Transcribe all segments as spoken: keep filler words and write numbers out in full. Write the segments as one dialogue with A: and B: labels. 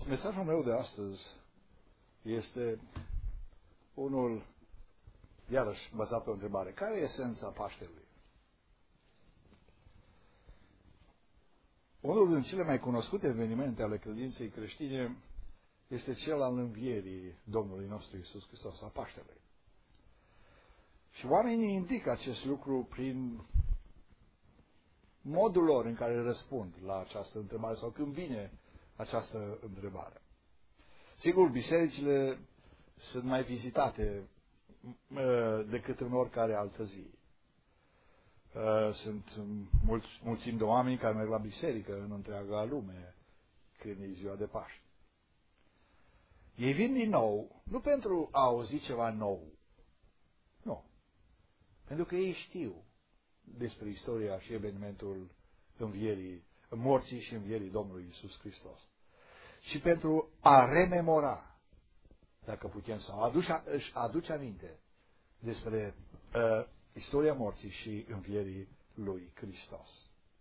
A: Mesajul meu de astăzi este unul, iarăși, bazat pe o întrebare. Care e esența Paștelui? Unul din cele mai cunoscute evenimente ale credinței creștine este cel al învierii Domnului nostru Iisus Hristos, a Paștelui. Și oamenii indică acest lucru prin modul lor în care răspund la această întrebare sau când vine această întrebare. Sigur, bisericile sunt mai vizitate decât în oricare altă zi. Sunt mulți, mulțimi de oameni care merg la biserică în întreaga lume când e ziua de Paști. Ei vin din nou, nu pentru a auzi ceva nou, nu, pentru că ei știu despre istoria și evenimentul învierii, morții și învierii Domnului Iisus Hristos. Și pentru a rememora, dacă putem, sau aduce, își aduce aminte despre uh, istoria morții și învierii lui Hristos.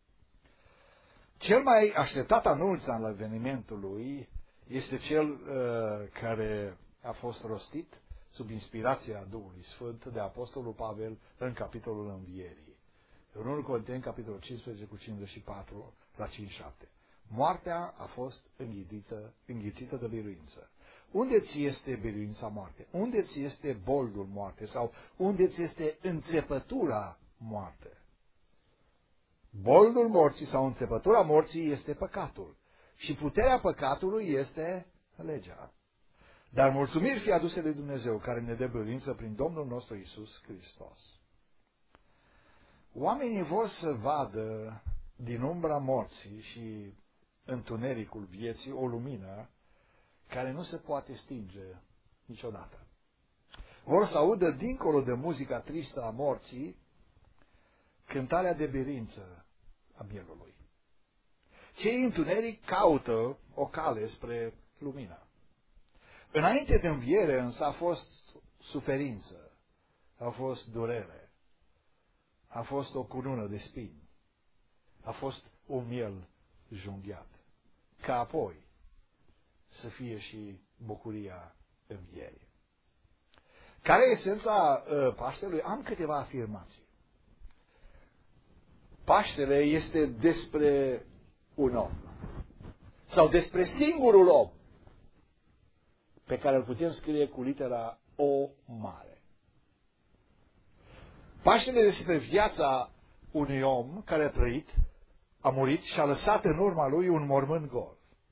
A: Cel mai așteptat anunț al evenimentului este cel uh, care a fost rostit sub inspirația Duhului Sfânt de Apostolul Pavel în capitolul învierii. În unu Corinteni, capitolul cincisprezece, cu cincizeci și patru la cincizeci și șapte. Moartea a fost înghițită, înghițită de biruință. Unde ți este biruința moarte? Unde ți este boldul moarte? Sau unde ți este înțepătura moarte? Boldul morții sau înțepătura morții este păcatul. Și puterea păcatului este legea. Dar mulțumiri fie aduse de Dumnezeu, care ne dă biruință prin Domnul nostru Iisus Hristos. Oamenii vor să vadă din umbra morții și întunericul vieții o lumină care nu se poate stinge niciodată. Vor să audă dincolo de muzica tristă a morții cântarea de biruință a mielului. Cei întuneric caută o cale spre lumină. Înainte de înviere însă a fost suferință, a fost durere, a fost o cunună de spini, a fost un miel junghiat, ca apoi să fie și bucuria învierii. Care e esența uh, Paștelui? Am câteva afirmații. Paștele este despre un om, sau despre singurul om pe care îl putem scrie cu litera O mare. Paștele este despre viața unui om care a trăit, a murit și a lăsat în urma lui un mormânt gol.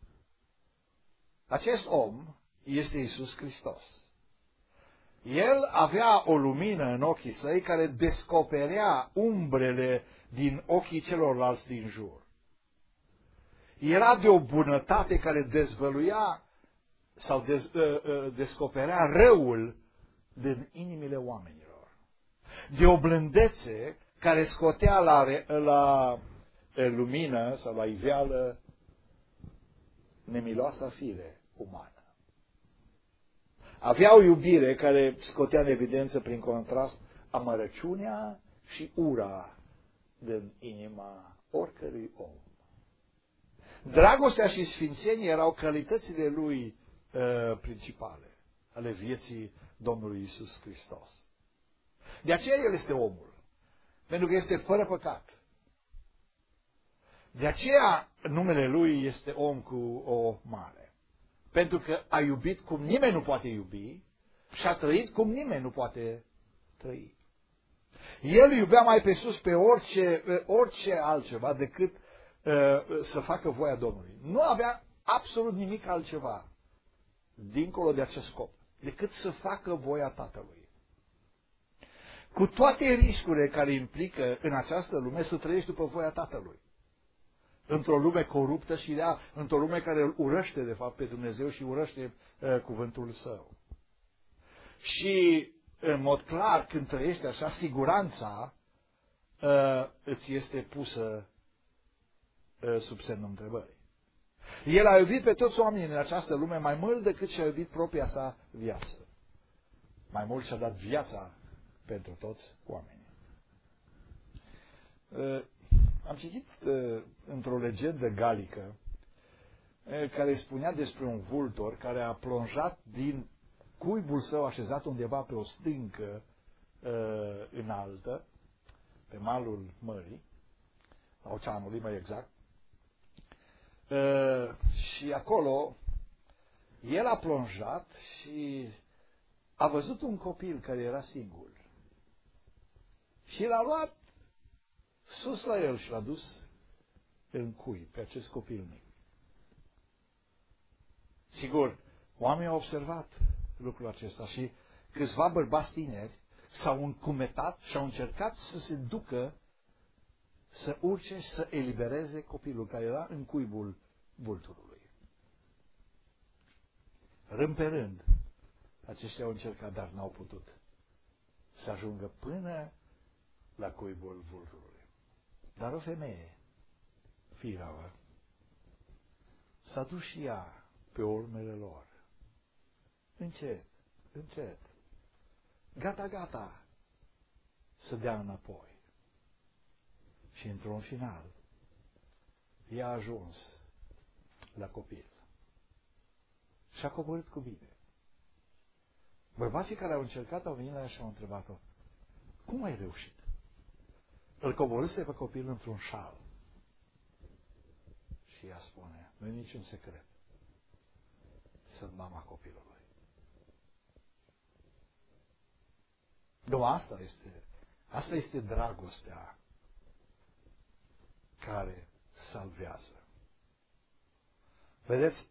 A: Acest om este Iisus Hristos. El avea o lumină în ochii săi care descoperea umbrele din ochii celorlalți din jur. Era de o bunătate care dezvăluia sau dez, uh, uh, descoperea răul din inimile oamenilor. De o blândețe care scotea la, la lumină sau la iveală nemiloasa fire umană. Avea o iubire care scotea în evidență prin contrast amărăciunea și ura din inima oricărui om. Dragostea și sfințenia erau calitățile lui uh, principale, ale vieții Domnului Iisus Hristos. De aceea El este omul, pentru că este fără păcat. De aceea numele Lui este om cu o mare. Pentru că a iubit cum nimeni nu poate iubi și a trăit cum nimeni nu poate trăi. El iubea mai pe sus pe orice, orice altceva decât uh, să facă voia Domnului. Nu avea absolut nimic altceva dincolo de acest scop, decât să facă voia Tatălui. Cu toate riscurile care implică în această lume să trăiești după voia Tatălui. Într-o lume coruptă și rea, într-o lume care îl urăște de fapt pe Dumnezeu și urăște uh, cuvântul Său. Și în mod clar, când trăiești așa, siguranța uh, îți este pusă uh, sub semnul întrebării. El a iubit pe toți oamenii în această lume mai mult decât și-a iubit propria sa viață. Mai mult și-a dat viața pentru toți oamenii. Uh, am citit uh, într-o legendă galică care spunea despre un vultor care a plonjat din cuibul său așezat undeva pe o stâncă uh, înaltă, pe malul mării, la oceanului mai exact, uh, și acolo el a plonjat și a văzut un copil care era singur. Și l-a luat sus la el și l-a dus în cui, pe acest copil mic. Sigur, oamenii au observat lucrul acesta și câțiva bărbați tineri s-au încumetat și au încercat să se ducă, să urce și să elibereze copilul care era în cuibul vulturului. Rând pe rând, aceștia au încercat, dar n-au putut să ajungă până la cuibul vulturului. Dar o femeie, firavă, s-a dus și ea pe urmele lor. Încet, încet, gata, gata, să dea înapoi. Și într-un final, ea a ajuns la copil. Și a coborât cu bine. Bărbații care au încercat au venit la ea și au întrebat-o, cum ai reușit? Îl coborâse pe copil într-un șal. Și ea spune, nu e niciun secret. Sunt mama copilului. Nu, asta este, asta este dragostea care salvează. Vedeți?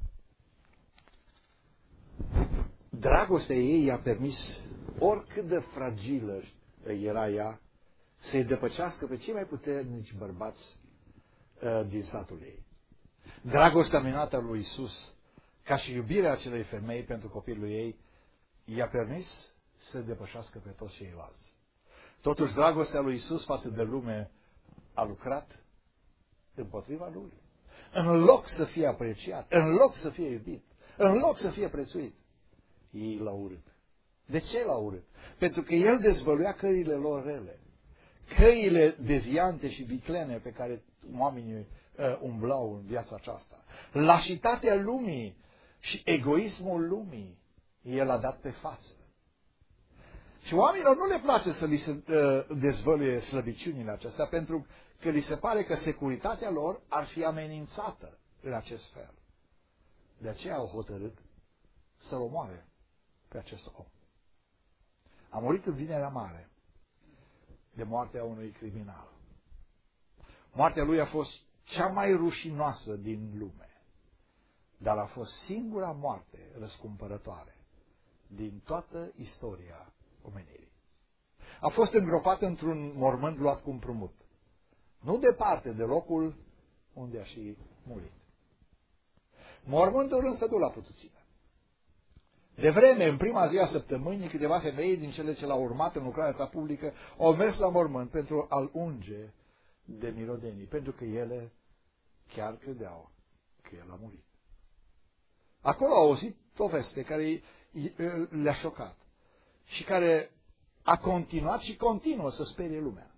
A: Dragostea ei i-a permis, oricât de fragilă era ea, să-i depăcească pe cei mai puternici bărbați uh, din satul ei. Dragostea minunată a lui Iisus, ca și iubirea acelei femei pentru copilul ei, i-a permis să depășească pe toți ceilalți. Totuși, dragostea lui Iisus față de lume a lucrat împotriva lui. În loc să fie apreciat, în loc să fie iubit, în loc să fie prețuit, ei l-au urât. De ce l-au urât? Pentru că el dezvăluia căile lor rele, căile deviante și viclene pe care oamenii uh, umblau în viața aceasta. Lașitatea lumii și egoismul lumii, el a dat pe față. Și oamenilor nu le place să li se uh, dezvăluie slăbiciunile acestea, pentru că li se pare că securitatea lor ar fi amenințată în acest fel. De aceea au hotărât să-l omoare pe acest om. A murit în Vinerea Mare de moartea unui criminal. Moartea lui a fost cea mai rușinoasă din lume, dar a fost singura moarte răscumpărătoare din toată istoria omenirii. A fost îngropată într-un mormânt luat cu împrumut, nu departe de locul unde a și murit. Mormântul însă nu l-a putut ține. De vreme, în prima zi a săptămânii, câteva femei din cele ce l-au urmat în lucrarea sa publică au mers la mormânt pentru a-l unge de mirodenii, pentru că ele chiar credeau că el a murit. Acolo au auzit o veste care le-a șocat și care a continuat și continuă să sperie lumea.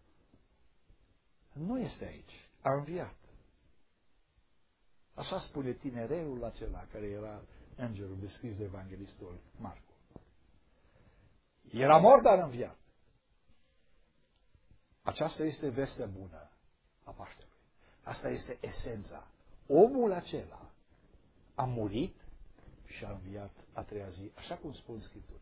A: Nu este aici, a înviat. Așa spune tinerelul acela care era îngerul descris de evanghelistul Marcu. Era mort, dar înviat. Aceasta este vestea bună a Paștelui. Asta este esența. Omul acela a murit și a înviat a treia zi, așa cum spun Scripturile.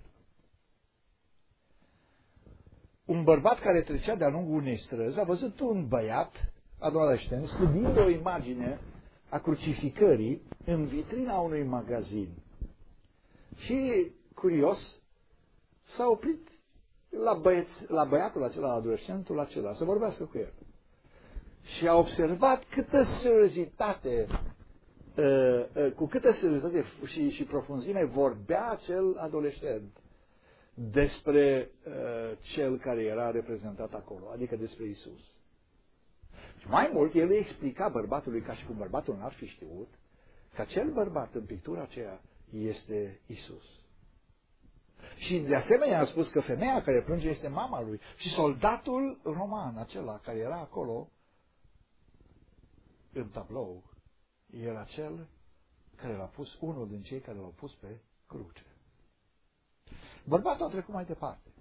A: Un bărbat care trecea de-a lungul unei străzi a văzut un băiat adolescent studiind o imagine a crucificării în vitrina unui magazin. Și, curios, s-a oprit la, băieț, la băiatul acela, la adolescentul acela, să vorbească cu el. Și a observat câtă seriozitate, cu câtă seriozitate și, și profunzime vorbea acel adolescent despre cel care era reprezentat acolo, adică despre Iisus. Și mai mult, el îi explica bărbatului, ca și cum bărbatul n-ar fi știut, că acel bărbat în pictura aceea este Iisus. Și de asemenea a spus că femeia care plânge este mama lui și soldatul roman acela care era acolo în tablou era cel care l-a pus, unul din cei care l-au pus pe cruce. Bărbatul a trecut mai departe.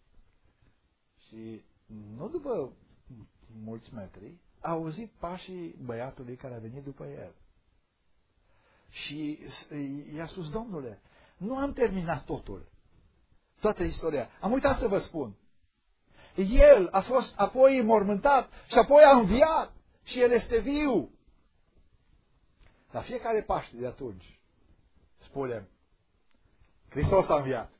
A: Și nu după mulți metri, a auzit pașii băiatului care a venit după el. Și i-a spus, Domnule, nu am terminat totul. Toată istoria. Am uitat să vă spun. El a fost apoi mormântat și apoi a înviat și el este viu. La fiecare Paște de atunci spunem, Hristos a înviat.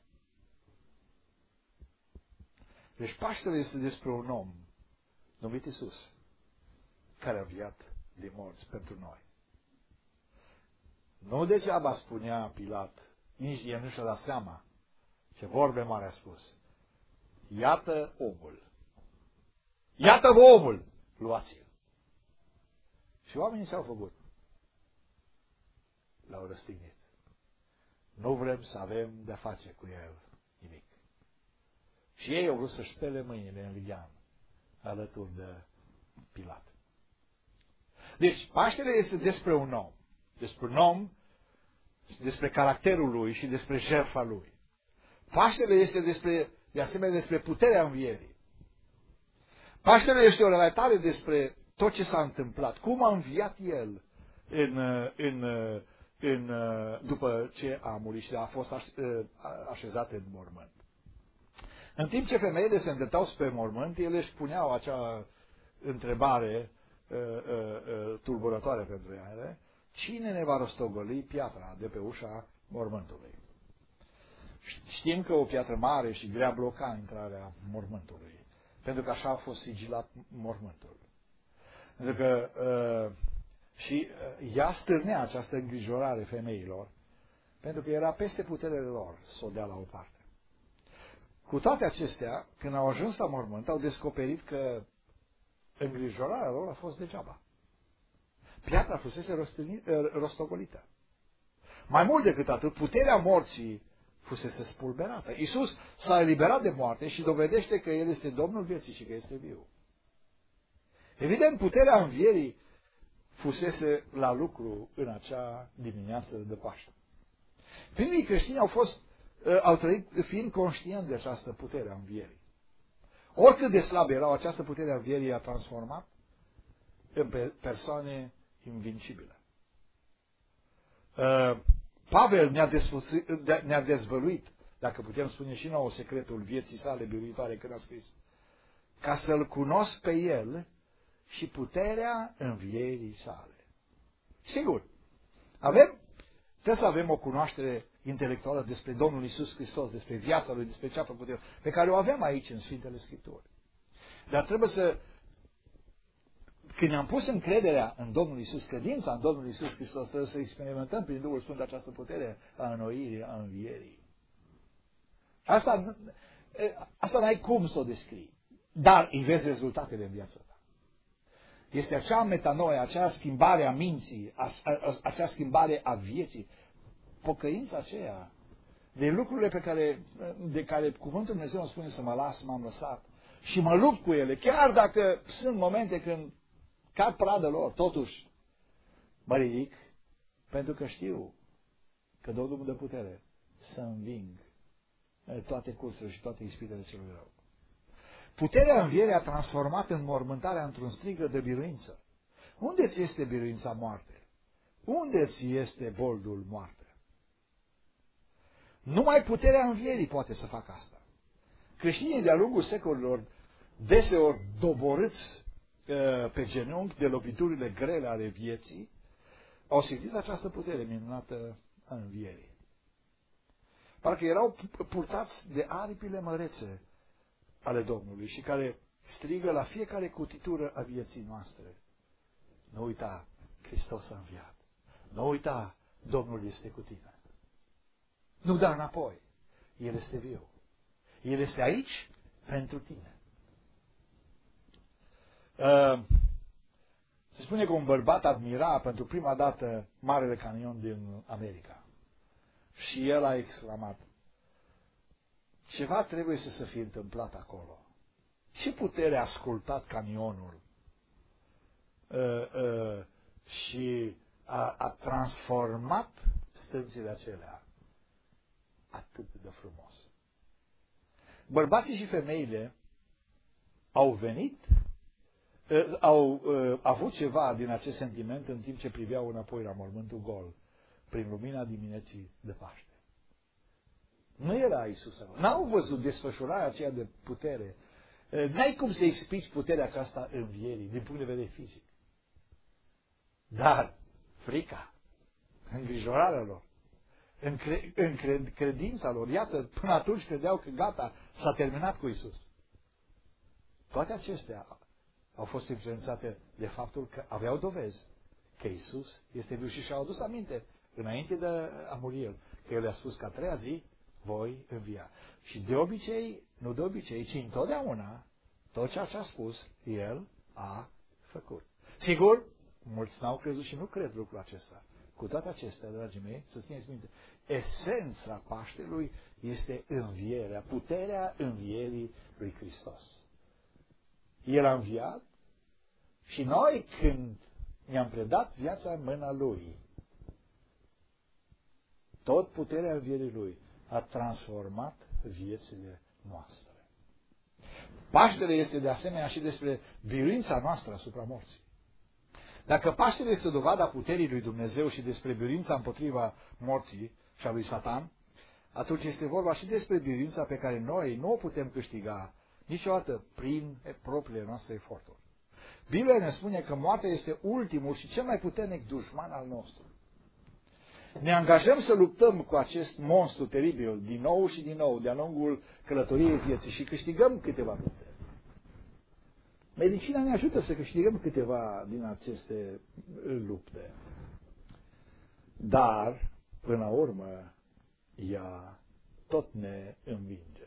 A: Deci Paștele este despre un om numit Iisus, care a înviat din morți pentru noi. Nu degeaba spunea Pilat, nici el nu și-a dat seama ce vorbe mare a spus. Iată omul. Iată-vă omul. Luați-l. Și oamenii ce-au făcut? L-au răstignit. Nu vrem să avem de-a face cu el nimic. Și ei au vrut să-și spele mâinile în lighean alături de Pilat. Deci, Paștele este despre un om. Despre un om, despre caracterul lui și despre jertfa lui. Paștele este despre, de asemenea despre puterea învierii. Paștele este o relatare despre tot ce s-a întâmplat. Cum a înviat el în, în, în, după ce a murit și a fost așezat în mormânt. În timp ce femeile se îndreptau spre mormânt, ele își puneau acea întrebare uh, uh, tulburătoare pentru ele. Cine ne va rostogoli piatra de pe ușa mormântului? Știm că o piatră mare și grea bloca intrarea mormântului, pentru că așa a fost sigilat mormântul. Pentru că uh, și uh, ea stârnea această îngrijorare femeilor, pentru că era peste puterele lor să o dea la o parte. Cu toate acestea, când au ajuns la mormânt, au descoperit că îngrijorarea lor a fost degeaba. Piatra fusese rostogolită. Mai mult decât atât, puterea morții fusese spulberată. Iisus s-a eliberat de moarte și dovedește că El este Domnul vieții și că este viu. Evident, puterea învierii fusese la lucru în acea dimineață de Paște. Primii creștini au fost, au trăit fiind conștienți de această putere a învierii. Oricât de slab erau, această putere a învierii a transformat în persoane invincibile. Pavel ne-a, ne-a dezvăluit, dacă putem spune și nouă, secretul vieții sale biruitoare când a scris, ca să-L cunosc pe El și puterea învierii sale. Sigur, avem, trebuie să avem o cunoaștere intelectuală despre Domnul Iisus Hristos, despre viața Lui, despre ce a făcut El, pe care o avem aici în Sfintele Scripturi. Dar trebuie să, când ne-am pus încrederea în Domnul Iisus, credința în Domnul Iisus Hristos, trebuie să experimentăm prin Duhul Sfânt această putere a înnoirii, a învierii. Asta, asta n-ai cum să o descrii, dar îi vezi rezultatele în viața ta. Este acea metanoie, acea schimbare a minții, a, a, acea schimbare a vieții, pocăința aceea de lucrurile pe care, de care Cuvântul Dumnezeu îmi spune să mă las, m-am lăsat și mă lupt cu ele, chiar dacă sunt momente când cad pradă lor, totuși mă ridic pentru că știu că Domnul îmi dă putere să înving toate cursurile și toate ispitele celui rău. Puterea învierii a transformat înmormântarea într-un strigă de biruință. Unde ți este biruința moarte? Unde ți este boldul moarte? Numai puterea învierii poate să facă asta. Creștinii de-a lungul secolilor, deseori doborâți uh, pe genunchi de loviturile grele ale vieții, au simțit această putere minunată a învierii. Parcă erau purtați de aripile mărețe ale Domnului și care strigă la fiecare cutitură a vieții noastre. Nu uita, Hristos a înviat. Nu uita, Domnul este cu tine. Nu da înapoi. El este viu. El este aici pentru tine. Uh, se spune că un bărbat admira pentru prima dată Marele Canion din America. Și el a exclamat, ceva trebuie să se fi întâmplat acolo. Ce putere a ascultat canionul uh, uh, și a, a transformat stânțile acelea atât de frumos. Bărbații și femeile au venit, au avut ceva din acest sentiment în timp ce priveau înapoi la mormântul gol, prin lumina dimineții de Paște. Nu era Iisus. N-au văzut desfășurarea aceea de putere. N-ai cum să explici puterea aceasta învierii, din punct de vedere fizic. Dar frica, îngrijorarea lor, încre- încre- credința lor, iată, până atunci credeau că gata, s-a terminat cu Iisus. Toate acestea au fost influențate de faptul că aveau dovezi că Iisus este viu și și-au adus aminte, înainte de a muri El, că El le-a spus că a treia zi voi învia. Și de obicei, nu de obicei, ci întotdeauna, tot ceea ce a spus, El a făcut. Sigur, mulți n-au crezut și nu cred lucrul acesta. Cu toate acestea, dragii mei, să țineți minte, esența Paștelui este învierea, puterea învierii lui Hristos. El a înviat și noi, când ne-am predat viața în mâna Lui, tot puterea învierii Lui a transformat viețile noastre. Paștele este de asemenea și despre biruința noastră asupra morții. Dacă Paștele este dovada puterii lui Dumnezeu și despre biruința împotriva morții și a lui Satan, atunci este vorba și despre biruința pe care noi nu o putem câștiga niciodată prin propriile noastre eforturi. Biblia ne spune că moartea este ultimul și cel mai puternic dușman al nostru. Ne angajăm să luptăm cu acest monstru teribil din nou și din nou de-a lungul călătoriei vieții și câștigăm câteva lupte. Medicina ne ajută să câștigăm câteva din aceste lupte. Dar, până la urmă, ea tot ne învinge.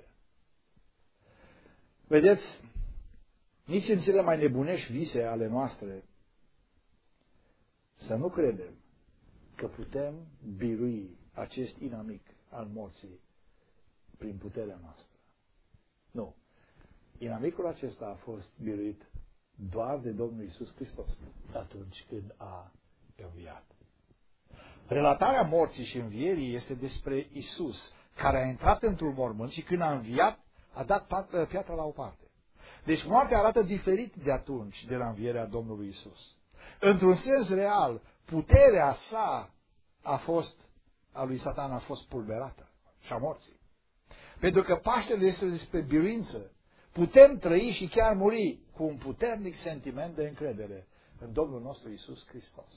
A: Vedeți, nici în cele mai nebunești vise ale noastre, să nu credem că putem birui acest inamic al morții prin puterea noastră. Nu. Inamicul acesta a fost biruit doar de Domnul Iisus Hristos atunci când a înviat. Relatarea morții și învierii este despre Iisus, care a intrat într-un mormânt și când a înviat, a dat piatra la o parte. Deci moartea arată diferit de atunci, de la învierea Domnului Iisus. Într-un sens real, puterea sa a fost, a lui Satan a fost pulberată și a morții. Pentru că Paștele este despre biruință. Putem trăi și chiar muri cu un puternic sentiment de încredere în Domnul nostru Iisus Hristos.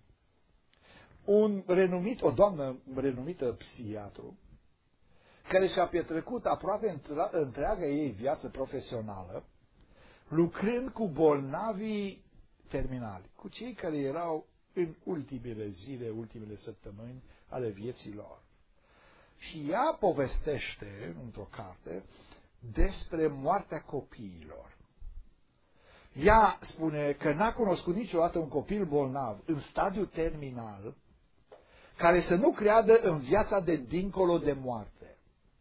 A: Un renumit, o doamnă renumită psihiatru, care și-a petrecut aproape întreaga ei viață profesională, lucrând cu bolnavii terminali, cu cei care erau în ultimele zile, ultimele săptămâni ale vieții lor. Și ea povestește, într-o carte, despre moartea copiilor. Ea spune că n-a cunoscut niciodată un copil bolnav în stadiu terminal care să nu creadă în viața de dincolo de moarte.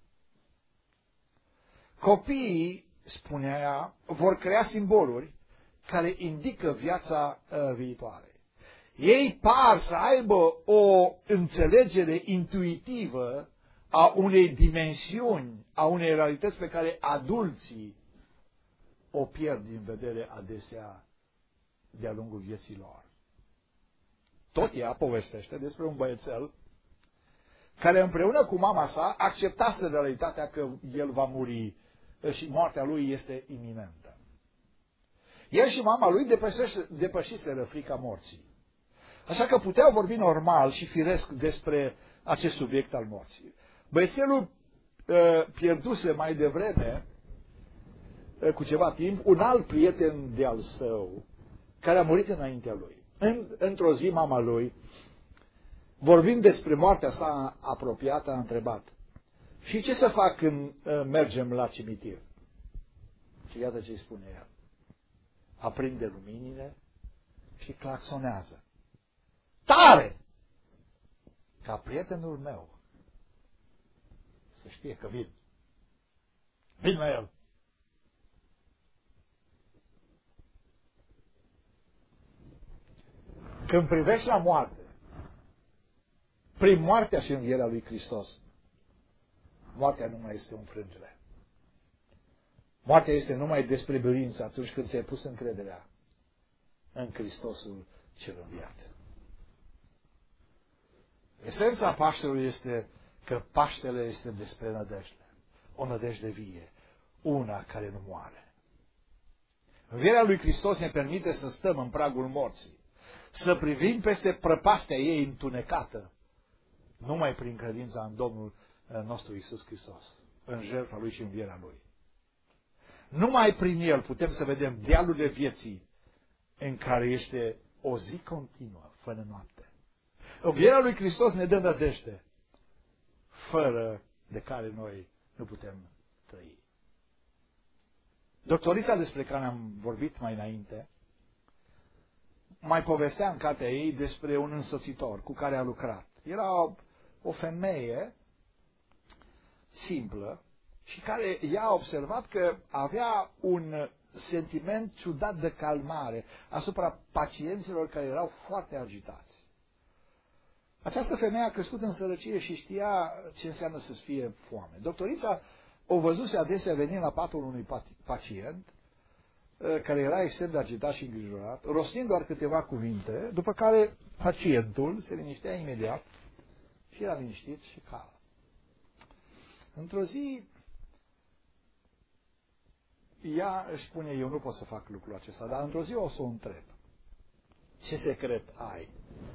A: Copiii, spunea ea, vor crea simboluri care indică viața uh, viitoare. Ei par să aibă o înțelegere intuitivă a unei dimensiuni, a unei realități pe care adulții o pierd din vedere adesea de-a lungul vieții lor. Tot ea povestește despre un băiețel care împreună cu mama sa acceptase realitatea că el va muri și moartea lui este iminentă. El și mama lui depășiseră frica morții. Așa că puteau vorbi normal și firesc despre acest subiect al morții. Băiețelul uh, pierduse mai devreme, uh, cu ceva timp, un alt prieten de-al său, care a murit înaintea lui. În, într-o zi, mama lui, vorbind despre moartea sa apropiată, a întrebat: și ce să fac când uh, mergem la cimitir? Și iată ce îi spune el: aprinde luminile și claxonează tare, ca prietenul meu să știe că vin. Vin la el. Când privești la moarte, prin moartea și învierea lui Hristos. Moartea nu mai este o înfrângere. Moartea este numai despre biruință atunci când ți-ai pus încrederea în Hristosul cel înviat. Esența Paștelui este că Paștele este despre nădejde. O nădejde vie. Una care nu moare. Învierea lui Hristos ne permite să stăm în pragul morții. Să privim peste prăpastea ei întunecată. Numai prin credința în Domnul nostru Iisus Hristos. În jertfa Lui și învierea Lui. Numai prin El putem să vedem dealurile vieții în care este o zi continuă, fără noapte. Învierea lui Hristos ne dă nădejde, fără de care noi nu putem trăi. Doctorița despre care am vorbit mai înainte, mai povestea în cartea ei despre un însoțitor cu care a lucrat. Era o, o femeie simplă și care ea a observat că avea un sentiment ciudat de calmare asupra pacienților care erau foarte agitați. Această femeie a crescut în sărăcie și știa ce înseamnă să fie foame. Doctorița o văzuse adesea venind la patul unui pacient care era extrem de agitat și îngrijorat, rostind doar câteva cuvinte, după care pacientul se liniștea imediat și era liniștit și calm. Într-o zi, ea își spune, eu nu pot să fac lucrul acesta, dar într-o zi o să o întreb. Ce secret ai?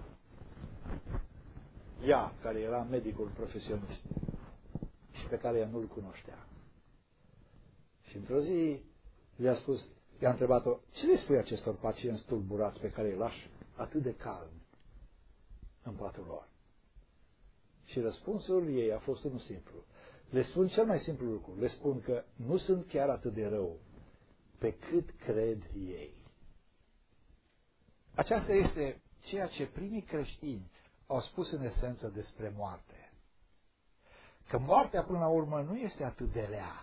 A: Ea, care era medicul profesionist și pe care ea nu-l cunoștea. Și într-o zi i-a spus, i-a întrebat-o, ce le spui acestor pacienți tulburați pe care îi lași atât de calm în patul lor? Și răspunsul ei a fost unul simplu. Le spun cel mai simplu lucru. Le spun că nu sunt chiar atât de rău pe cât cred ei. Aceasta este ceea ce primii creștini au spus în esență despre moarte. Că moartea până la urmă nu este atât de rea.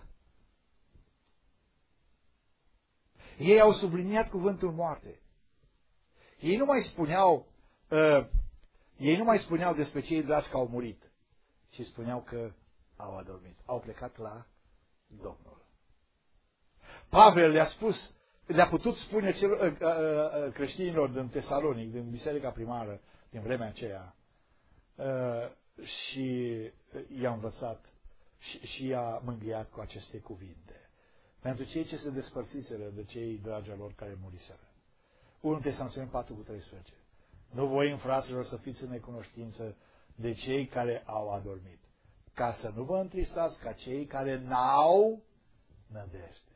A: Ei au subliniat cuvântul moarte. Ei nu mai spuneau, uh, ei nu mai spuneau despre cei dragi că au murit, ci spuneau că au adormit. Au plecat la Domnul. Pavel le-a spus, le-a putut spune celor, uh, uh, creștinilor din Tesalonic, din biserica primară, din vremea aceea, uh, și i-a învățat și, și i-a mângâiat cu aceste cuvinte. Pentru cei ce se despărțiseră de cei dragi lor care muriseră. unu Tesaloniceni patru cu treisprezece. Nu voi, fraților, să fiți în necunoștință de cei care au adormit, ca să nu vă întristați ca cei care n-au nădejde.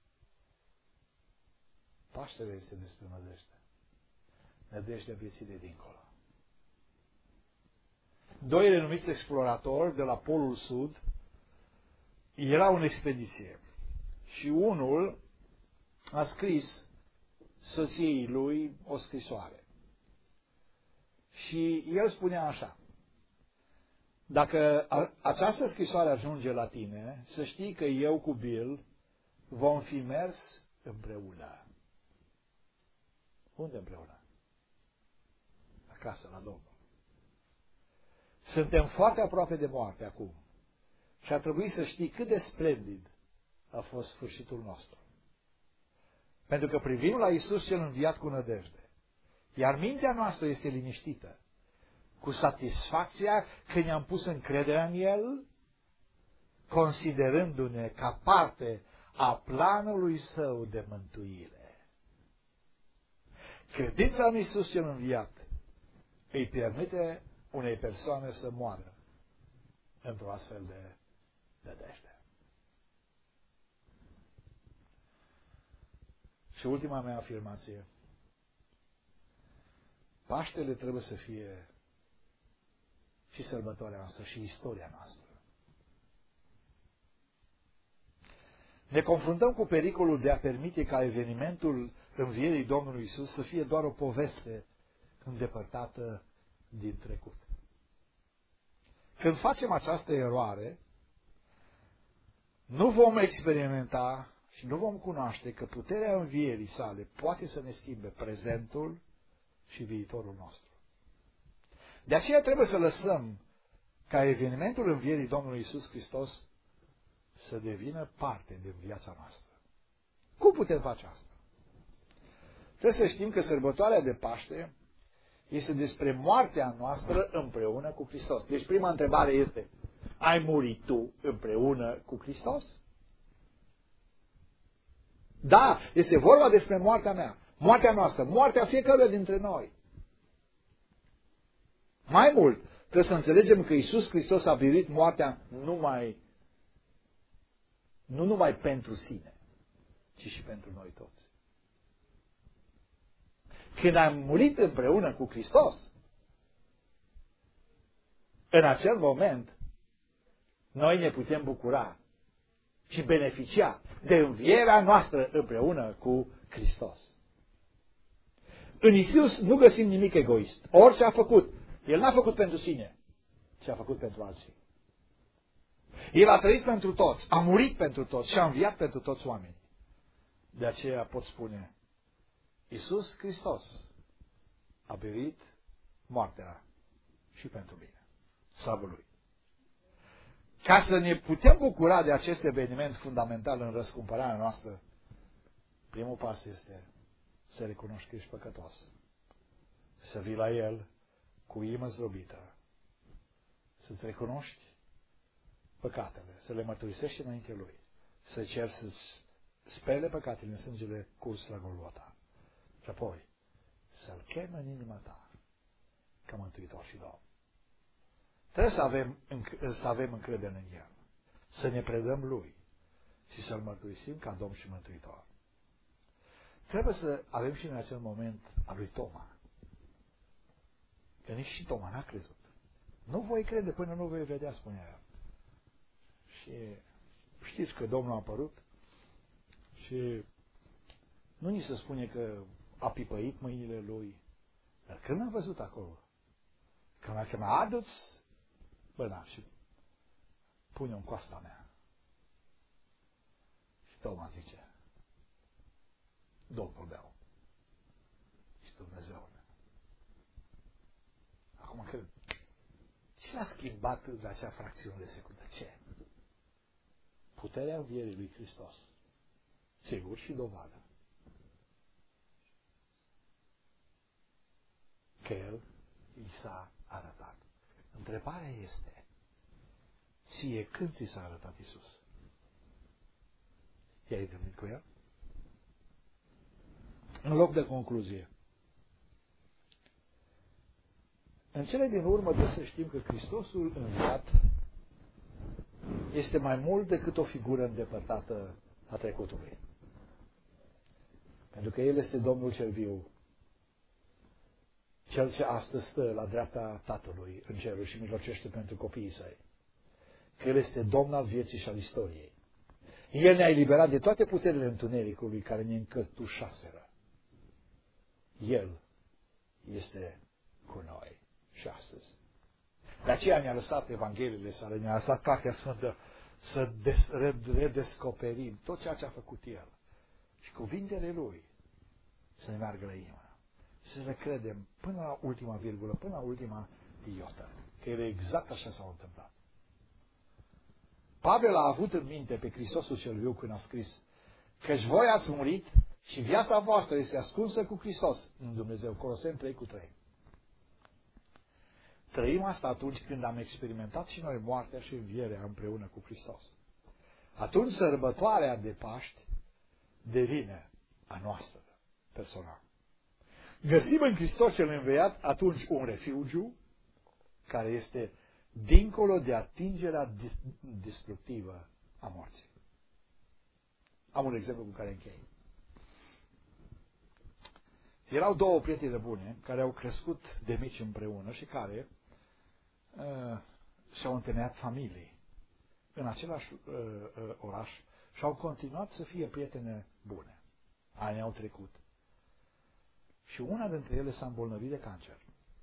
A: Paștele este despre nădejde. Nădejdea vieții de dincolo. Doi renumiți exploratori de la Polul Sud erau în expediție. Și unul a scris soției lui o scrisoare. Și el spunea așa: dacă a, această scrisoare ajunge la tine, să știi că eu cu Bill vom fi mers împreună. Unde împreună? Acasă, la Domnul. Suntem foarte aproape de moarte acum. Și ar trebui să știi cât de splendid a fost sfârșitul nostru. Pentru că privim la Iisus cel înviat cu nădejde. Iar mintea noastră este liniștită, cu satisfacția că ne-am pus încrederea în El, considerându-ne ca parte a planului Său de mântuire. Credința în Iisus cel înviat îi permite unei persoane să moară într-o astfel de nădejde. Și ultima mea afirmație. Paștele trebuie să fie și sărbătoarea noastră și istoria noastră. Ne confruntăm cu pericolul de a permite ca evenimentul învierii Domnului Iisus să fie doar o poveste îndepărtată din trecut. Când facem această eroare, nu vom experimenta și nu vom cunoaște că puterea învierii sale poate să ne schimbe prezentul și viitorul nostru. De aceea trebuie să lăsăm ca evenimentul învierii Domnului Iisus Hristos să devină parte din viața noastră. Cum putem face asta? Trebuie să știm că sărbătoarea de Paște este despre moartea noastră împreună cu Hristos. Deci prima întrebare este, ai murit tu împreună cu Hristos? Da, este vorba despre moartea mea, moartea noastră, moartea fiecăruia dintre noi. Mai mult, trebuie să înțelegem că Iisus Hristos a biruit moartea numai, nu numai pentru sine, ci și pentru noi toți. Când am murit împreună cu Hristos, în acel moment, noi ne putem bucura și beneficia de învierea noastră împreună cu Hristos. În Iisus nu găsim nimic egoist. Orice a făcut, El n-a făcut pentru sine, ci a făcut pentru alții. El a trăit pentru toți, a murit pentru toți și a înviat pentru toți oamenii. De aceea pot spune, Iisus Hristos a biruit moartea și pentru mine. Slavă Lui! Ca să ne putem bucura de acest eveniment fundamental în răscumpărarea noastră, primul pas este să recunoști că ești păcătos. Să vii la El cu inimă zdrobită. Să-ți recunoști păcatele, să le mărturisești înainte Lui. Să ceri să-ți spele păcatele în sângele curs la Golgota. Și apoi să-L chemi în inima ta ca Mântuitor și Domn. Trebuie să avem, să avem încredere în El, să ne predăm Lui și să-L mărturisim ca Domn și Mântuitor. Trebuie să avem și în acel moment a lui Toma. Că nici și Toma n-a crezut. Nu voi crede până nu voi vedea, spunea el. Și știți că Domnul a apărut și nu ni se spune că a pipăit mâinile Lui, dar când am văzut acolo, când a chemat, adu-ți mâna și pune-o în coasta mea. Și Toma zice, Domnul meu și Dumnezeul meu. Acum cred, ce l-a schimbat în acea fracțiune de secundă? Ce? Puterea învierii lui Hristos. Sigur și dovadă. Că El i s-a arătat. Întrebarea este, ție când ți s-a arătat Iisus? I-ai întâlnit cu El? În loc de concluzie, în cele din urmă trebuie să știm că Hristosul înviat este mai mult decât o figură îndepărtată a trecutului. Pentru că El este Domnul cel viu, Cel ce astăzi stă la dreapta Tatălui în ceruri și mijlocește pentru copiii Săi. Că El este Domn al vieții și al istoriei. El ne-a eliberat de toate puterile întunericului care ne încătușaseră. El este cu noi și astăzi. De aceea ne-a lăsat Evangheliile sale, ne-a lăsat Cartea Sfântă să des, redescoperim tot ceea ce a făcut El. Și cuvintele Lui să ne meargă la inimă. Să le credem până la ultima virgulă, până la ultima iotă. Că ele exact așa s-au întâmplat. Pavel a avut în minte pe Hristosul cel viu când a scris căci voi ați murit și viața voastră este ascunsă cu Hristos în Dumnezeu. Coloseni trei cu trei. Trăim asta atunci când am experimentat și noi moartea și învierea împreună cu Hristos. Atunci sărbătoarea de Paști devine a noastră personală. Găsim în Hristos cel înviat atunci un refugiu care este dincolo de atingerea destructivă a morții. Am un exemplu cu care închei. Erau două prietene bune care au crescut de mici împreună și care uh, și-au întemeiat familii în același uh, uh, oraș și au continuat să fie prietene bune. Anii au trecut. Și una dintre ele s-a îmbolnăvit de cancer.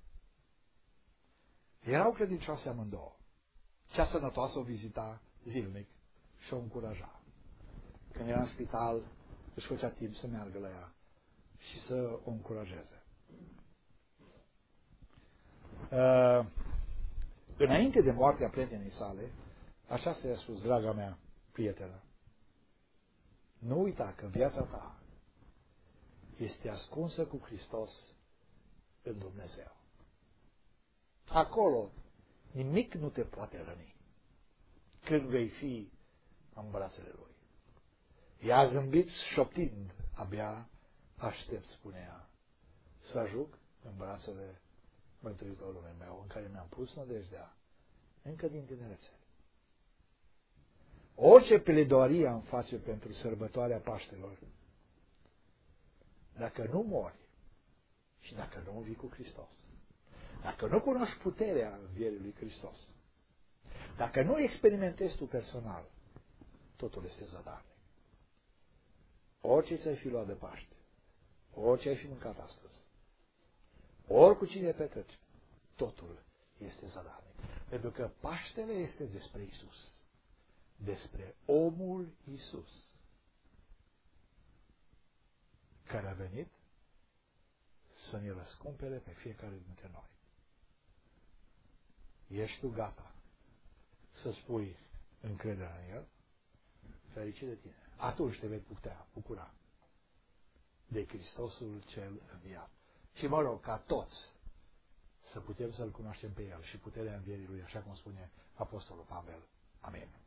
A: Erau credincioase amândouă. Cea sănătoasă o vizita zilnic și o încuraja. Când era în spital, își făcea timp să meargă la ea și să o încurajeze. Uh, înainte de moartea prietenii sale, așa s-a spus, draga mea prietenă, nu uita că viața ta este ascunsă cu Hristos în Dumnezeu. Acolo nimic nu te poate răni când vei fi în brațele Lui. Ea zâmbit șoptind, abia aștept, spunea, să ajung în brațele Mântuitorului meu, în care mi-am pus nădejdea încă din tinerețe. Orice pledoarie îmi face pentru sărbătoarea Paștelor, dacă nu mori și dacă nu vii cu Hristos, dacă nu cunoști puterea învierii lui Hristos, dacă nu experimentezi tu personal, totul este zadarnic. Orice ți-ai fi luat de Paște, orice ai fi mâncat astăzi, ori cu cine petreci, totul este zadarnic. Pentru că Paștele este despre Isus, despre omul Isus, care a venit să ne răscumpere pe fiecare dintre noi. Ești tu gata să spui încrederea în El? Fericit de tine. Atunci te vei putea bucura de Hristosul cel înviat. Și mă rog ca toți să putem să-L cunoaștem pe El și puterea învierii Lui, așa cum spune Apostolul Pavel. Amin.